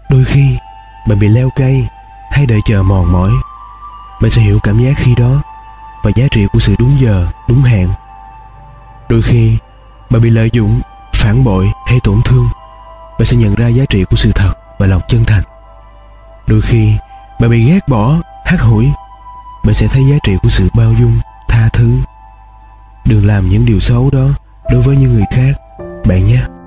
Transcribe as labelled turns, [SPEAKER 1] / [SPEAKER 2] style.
[SPEAKER 1] Đôi khi bạn bị leo cây hay đợi chờ mòn mỏi, bạn sẽ hiểu cảm giác khi đó và giá trị của sự đúng giờ, đúng hẹn. Đôi khi bạn bị lợi dụng, phản bội hay tổn thương, bạn sẽ nhận ra giá trị của sự thật và lòng chân thành. Đôi khi bạn bị ghét bỏ, hắt hủi, bạn sẽ thấy giá trị của sự bao dung, tha thứ. Đừng làm những điều xấu đó đối với những người khác, bạn nhé.